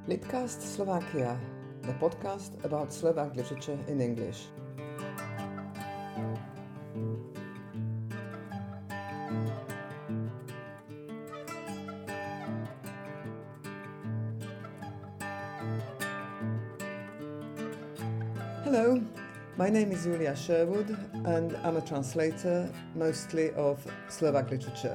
Litcast Slovakia, the podcast about Slovak literature in English. Hello, my name is Julia Sherwood and I'm a translator, mostly of Slovak literature.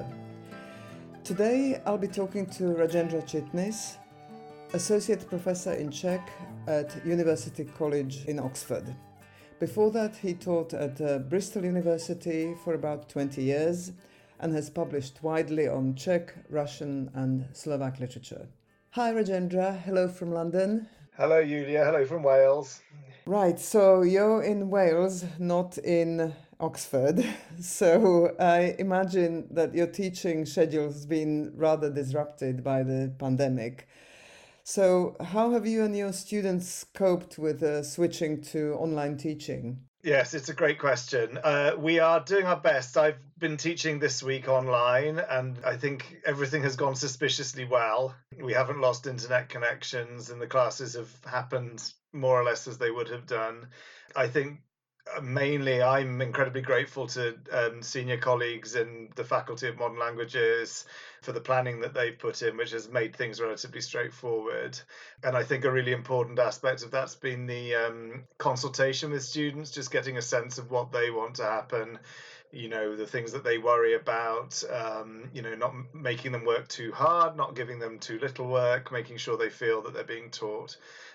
Today I'll be talking to Rajendra Chitnis, Associate Professor in Czech at University College in Oxford. Before that, he taught at Bristol University for about 20 years and has published widely on Czech, Russian and Slovak literature. Hi Rajendra, hello from London. Hello Julia, hello from Wales. Right, so you're in Wales, not in Oxford. So I imagine that your teaching schedule has been rather disrupted by the pandemic. So, how have you and your students coped with switching to online teaching? Yes, it's a great question. We are doing our best. I've been teaching this week online, and I think everything has gone suspiciously well. We haven't lost internet connections, and the classes have happened more or less as they would have done. I think mainly I'm incredibly grateful to senior colleagues in the Faculty of Modern Languages for the planning that they've put in, which has made things relatively straightforward. And I think a really important aspect of that's been the consultation with students, just getting a sense of what they want to happen, the things that they worry about, not making them work too hard, not giving them too little work, making sure they feel that they're being taught.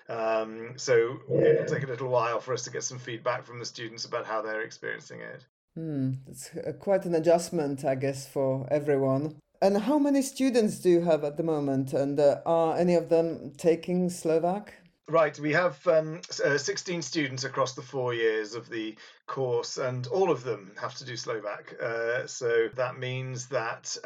So it'll take a little while for us to get some feedback from the students about how they're experiencing it. It's quite an adjustment, I guess, for everyone. And how many students do you have at the moment? And are any of them taking Slovak? Right, we have 16 students across the 4 years of the course, and all of them have to do Slovak. So that means that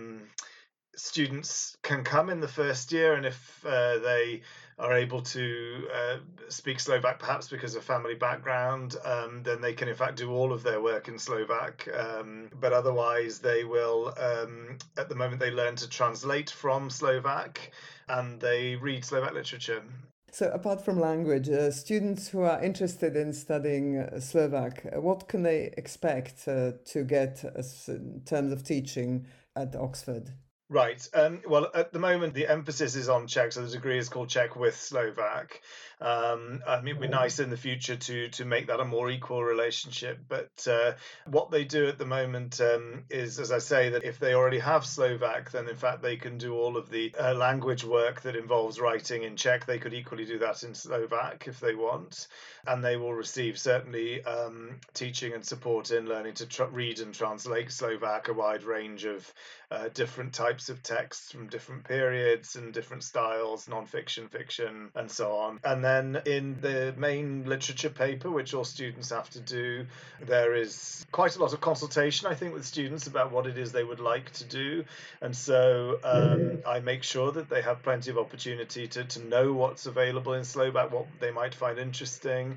students can come in the first year, and if they are able to speak Slovak, perhaps because of family background, then they can in fact do all of their work in Slovak. But otherwise, they will, at the moment, they learn to translate from Slovak and they read Slovak literature. So, apart from language, students who are interested in studying Slovak, what can they expect to get in terms of teaching at Oxford? Right. Well, at the moment, the emphasis is on Czech, so the degree is called Czech with Slovak. It'd be nice in the future to make that a more equal relationship. But what they do at the moment is, as I say, that if they already have Slovak, then in fact they can do all of the language work that involves writing in Czech. They could equally do that in Slovak if they want. And they will receive certainly teaching and support in learning to read and translate Slovak, a wide range of different types of texts from different periods and different styles, non-fiction, fiction, and so on. And then in the main literature paper, which all students have to do, there is quite a lot of consultation, I think, with students about what it is they would like to do. And so I make sure that they have plenty of opportunity to know what's available in Slovak, what they might find interesting.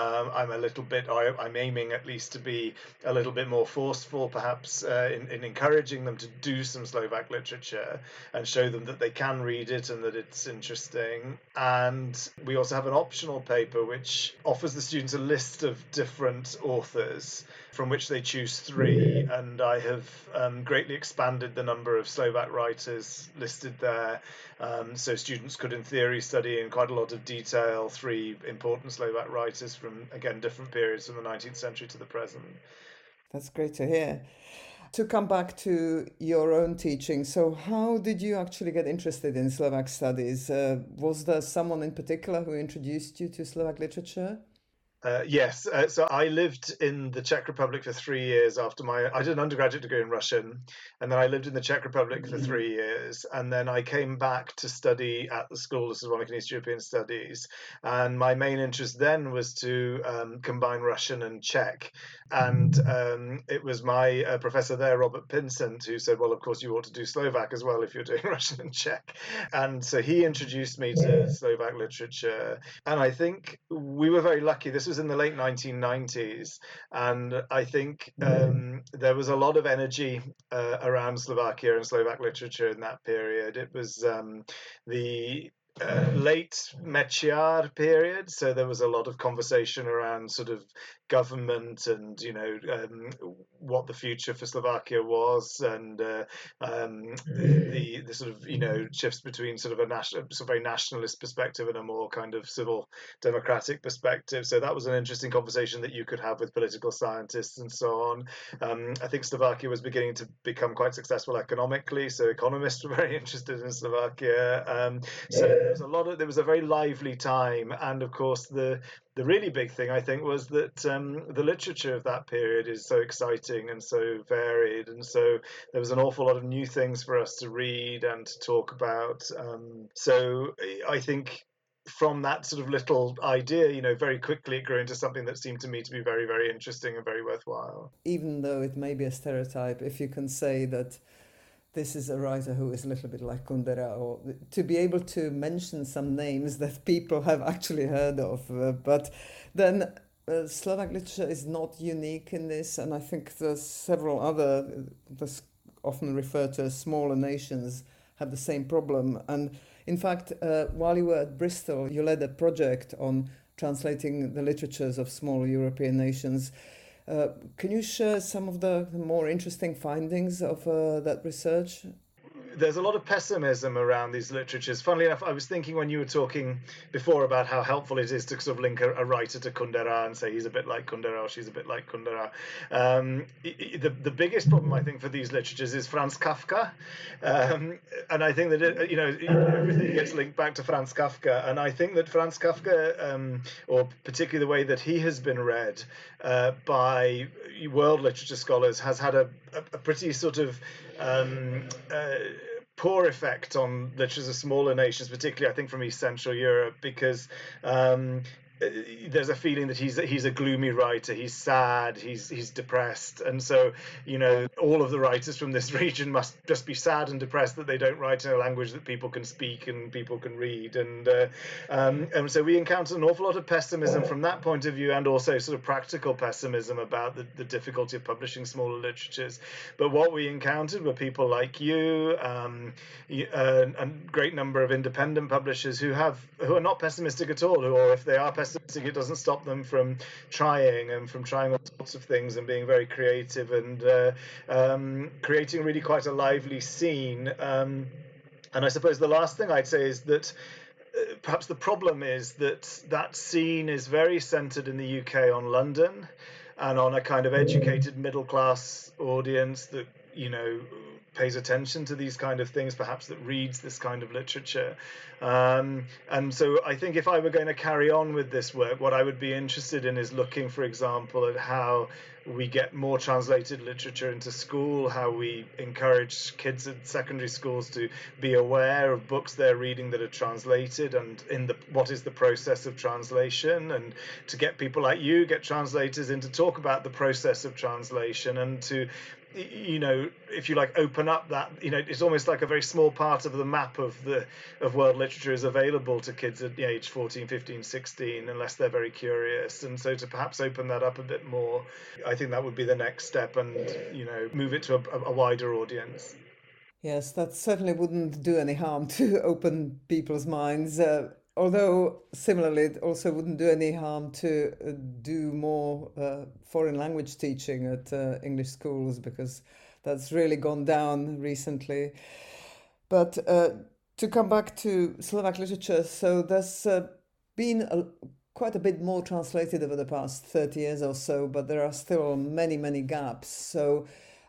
I'm aiming at least to be a little bit more forceful, perhaps, in encouraging them to do some Slovak literature and show them that they can read it and that it's interesting. And we also have an optional paper which offers the students a list of different authors from which they choose 3. And I have greatly expanded the number of Slovak writers listed there. So students could, in theory, study in quite a lot of detail 3 important Slovak writers from, again, different periods from the 19th century to the present. That's great to hear. To come back to your own teaching, so how did you actually get interested in Slovak studies? Was there someone in particular who introduced you to Slovak literature? Yes. So I lived in the Czech Republic for 3 years I did an undergraduate degree in Russian, and then I lived in the Czech Republic for 3 years. And then I came back to study at the School of Slavonic and East European Studies. And my main interest then was to combine Russian and Czech. And it was my professor there, Robert Pinsent, who said, well, of course, you ought to do Slovak as well if you're doing Russian and Czech. And so he introduced me to Slovak literature. And I think we were very lucky. This was in the late 1990s, and I think there was a lot of energy around Slovakia and Slovak literature in that period. It was the late Mečiar period, so there was a lot of conversation around sort of government and what the future for Slovakia was, and the sort of shifts between sort of a national, sort of very nationalist perspective and a more kind of civil democratic perspective. So that was an interesting conversation that you could have with political scientists and so on. I think Slovakia was beginning to become quite successful economically, so economists were very interested in Slovakia. So there was a very lively time, and of course the really big thing I think was that the literature of that period is so exciting and so varied, and so there was an awful lot of new things for us to read and to talk about. So I think from that sort of little idea, very quickly it grew into something that seemed to me to be very, very interesting and very worthwhile. Even though it may be a stereotype, if you can say that this is a writer who is a little bit like Kundera, or to be able to mention some names that people have actually heard of. But then Slovak literature is not unique in this, and I think there's several other, this often referred to as smaller nations, have the same problem. And in fact, while you were at Bristol, you led a project on translating the literatures of small European nations. Can you share some of the more interesting findings of that research? There's a lot of pessimism around these literatures. Funnily enough, I was thinking when you were talking before about how helpful it is to sort of link a writer to Kundera and say he's a bit like Kundera or she's a bit like Kundera. The biggest problem, I think, for these literatures is Franz Kafka. And I think that, everything gets linked back to Franz Kafka. And I think that Franz Kafka, or particularly the way that he has been read by world literature scholars, has had a pretty sort of poor effect on literatures of smaller nations, particularly I think from East Central Europe, because there's a feeling that he's a gloomy writer. He's sad. He's depressed, and so all of the writers from this region must just be sad and depressed that they don't write in a language that people can speak and people can read. And so we encounter an awful lot of pessimism from that point of view, and also sort of practical pessimism about the difficulty of publishing smaller literatures. But what we encountered were people like you, a great number of independent publishers who are not pessimistic at all, or if they are pessimistic, it doesn't stop them from trying all sorts of things and being very creative and creating really quite a lively scene. And I suppose the last thing I'd say is that perhaps the problem is that scene is very centered in the UK on London and on a kind of educated middle class audience that pays attention to these kind of things, perhaps that reads this kind of literature. And so I think if I were going to carry on with this work, what I would be interested in is looking, for example, at how we get more translated literature into school, how we encourage kids at secondary schools to be aware of books they're reading that are translated, and what is the process of translation, and to get people like you, get translators in to talk about the process of translation, and to if you like, open up that, it's almost like a very small part of the map of world literature is available to kids at age 14, 15, 16, unless they're very curious. And so to perhaps open that up a bit more, I think that would be the next step, and move it to a wider audience. Yes, that certainly wouldn't do any harm to open people's minds. Although similarly, it also wouldn't do any harm to do more foreign language teaching at English schools, because that's really gone down recently. But to come back to Slovak literature, so there's been quite a bit more translated over the past 30 years or so, but there are still many, many gaps. So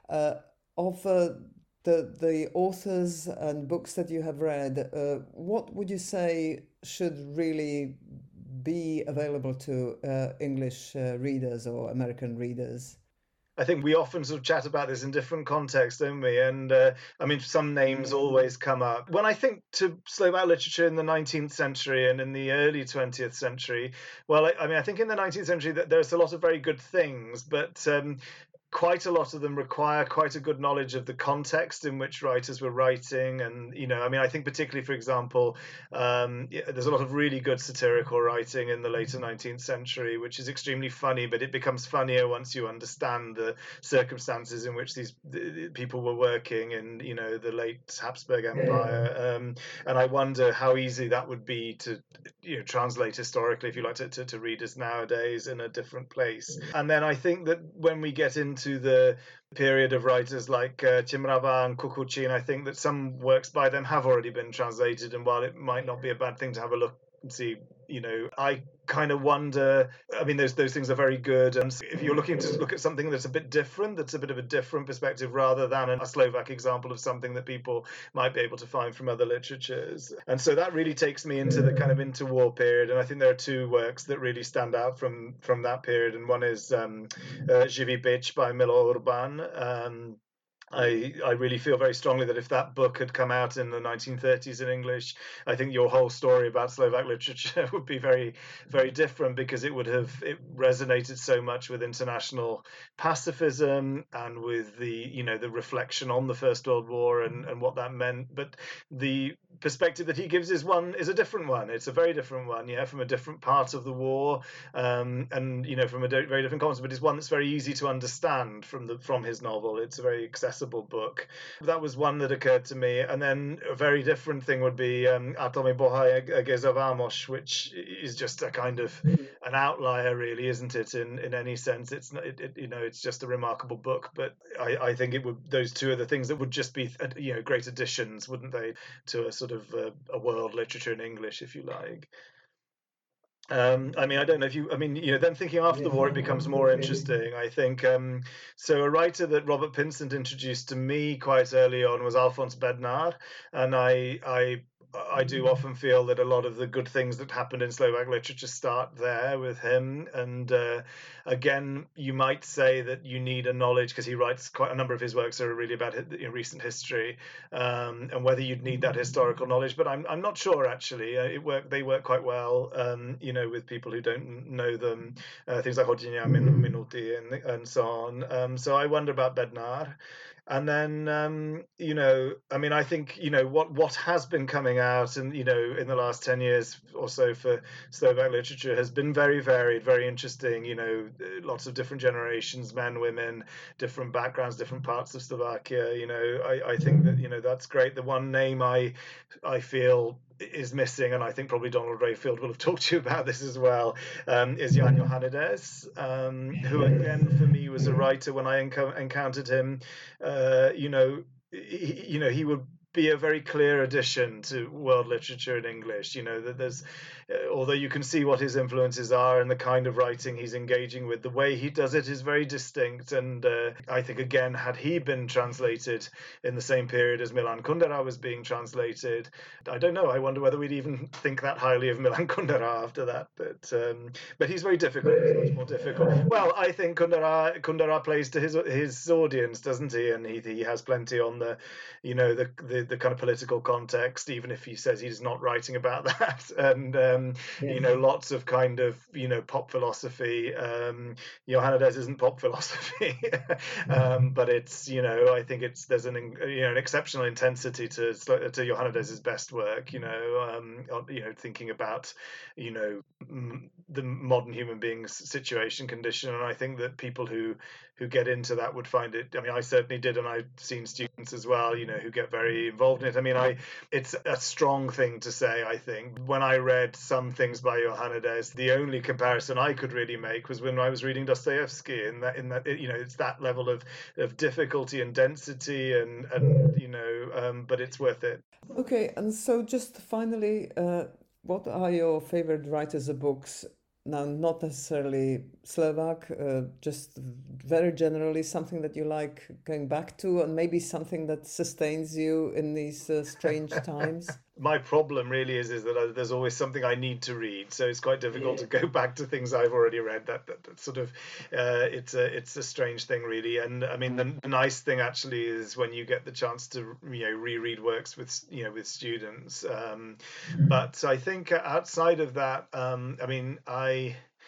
of the authors and books that you have read, what would you say should really be available to English readers or American readers? I think we often sort of chat about this in different contexts, don't we? And some names always come up. When I think to Slovak literature in the 19th century and in the early 20th century, well, I think in the 19th century that there's a lot of very good things, but quite a lot of them require quite a good knowledge of the context in which writers were writing. And, I mean, I think particularly, for example, there's a lot of really good satirical writing in the later 19th century, which is extremely funny, but it becomes funnier once you understand the circumstances in which these people were working in, the late Habsburg Empire. And I wonder how easy that would be to, translate historically, if you like, to readers nowadays in a different place. And then I think that when we get into the period of writers like Chimrava and Kukuchin, I think that some works by them have already been translated, and while it might not be a bad thing to have a look and see, I kind of wonder, I mean, those things are very good, and if you're looking to look at something that's a bit different, that's a bit of a different perspective rather than a Slovak example of something that people might be able to find from other literatures. And so that really takes me into the kind of interwar period, and I think there are two works that really stand out from that period, and one is Živý bič by Milo Urban. I really feel very strongly that if that book had come out in the 1930s in English, I think your whole story about Slovak literature would be very, very different, because it resonated so much with international pacifism and with the reflection on the First World War and what that meant. But the perspective that he gives is a different one. It's a very different one, from a different part of the war, and from a very different context. But it's one that's very easy to understand from his novel. It's a very accessible book. That was one that occurred to me. And then a very different thing would be Atomy Bohai Geza Vamos, which is just a kind of an outlier, really, isn't it? In any sense, it's just a remarkable book. But I think those two are the things that would just be great additions, wouldn't they, to a sort of a world literature in English, if you like. I mean, I don't know if then thinking after the war, it becomes more interesting, I think. So a writer that Robert Pinsent introduced to me quite early on was Alphonse Bednar, and I do often feel that a lot of the good things that happened in Slovak literature start there with him. And again, you might say that you need a knowledge, because he writes quite a number of his works are really about recent history, and whether you'd need that historical knowledge. But I'm not sure, actually. They work quite well, with people who don't know them, things like Hodina Minuti and so on. So I wonder about Bednar. And then, I mean, I think, what has been coming out in the last 10 years or so for Slovak literature has been very varied, very interesting, lots of different generations, men, women, different backgrounds, different parts of Slovakia. I think that, that's great. The one name I feel is missing, and I think probably Donald Rayfield will have talked to you about this as well, is Jan Johannides, who again for me was a writer when I encountered him. He would be a very clear addition to world literature in English. That there's, although you can see what his influences are and the kind of writing he's engaging with, the way he does it is very distinct. And I think, again, had he been translated in the same period as Milan Kundera was being translated, I don't know. I wonder whether we'd even think that highly of Milan Kundera after that. But he's very difficult. He's much more difficult. Well, I think Kundera plays to his audience, doesn't he? And he has plenty on the kind of political context, even if he says he's not writing about that. And lots of kind of pop philosophy. Johannides isn't pop philosophy, but it's I think there's an exceptional intensity to Johannides' best work. Thinking about the modern human being's situation, condition, and I think that people who get into that would find it. I mean, I certainly did, and I've seen students as well, who get very involved in it. I mean, it's a strong thing to say, I think. When I read some things by Johannides, the only comparison I could really make was when I was reading Dostoevsky, in that it's that level of difficulty and density, and but it's worth it. Okay, and so just finally, what are your favorite writers of books? Now, not necessarily Slovak, just very generally something that you like going back to, and maybe something that sustains you in these strange times. My problem really is that there's always something I need to read, so it's quite difficult to go back to things I've already read. That sort of it's a strange thing, really. And I mean, the nice thing actually is when you get the chance to reread works with students. But I think outside of that, I mean,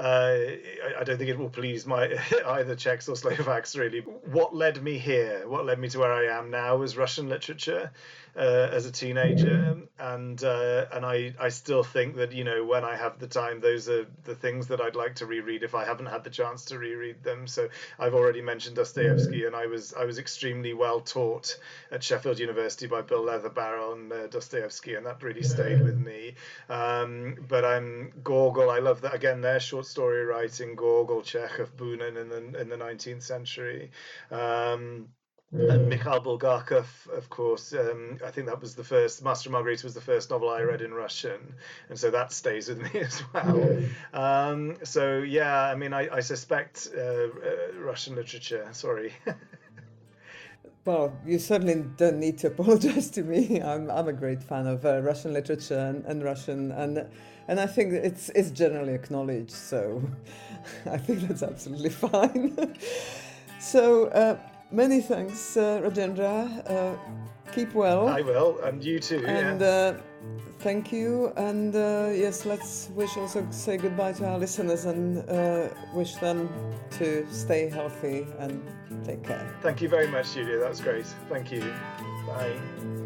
I don't think it will please my either Czechs or Slovaks really. What led me here, what led me to where I am now, was Russian literature as a teenager, and I still think that, you know, when I have the time, those are the things that I'd like to reread if I haven't had the chance to reread them. So I've already mentioned Dostoevsky, and I was extremely well taught at Sheffield University by Bill Leatherbarrow on Dostoevsky, and that really stayed with me. But I'm Gogol. I love that, again, their short story writing, Gogol, Chekhov, Bunin in the 19th century. And Mikhail Bulgakov, of course. I think that was the first. Master and Margarita was the first novel I read in Russian, and so that stays with me as well. So yeah, I mean, I suspect Russian literature. Sorry. Well, you certainly don't need to apologize to me. I'm a great fan of Russian literature and Russian, and I think it's generally acknowledged. So I think that's absolutely fine. So many thanks, Rajendra. Keep well. I will, and you too. And thank you. And yes, let's also say goodbye to our listeners and wish them to stay healthy and take care. Thank you very much, Julia. That was great. Thank you. Bye.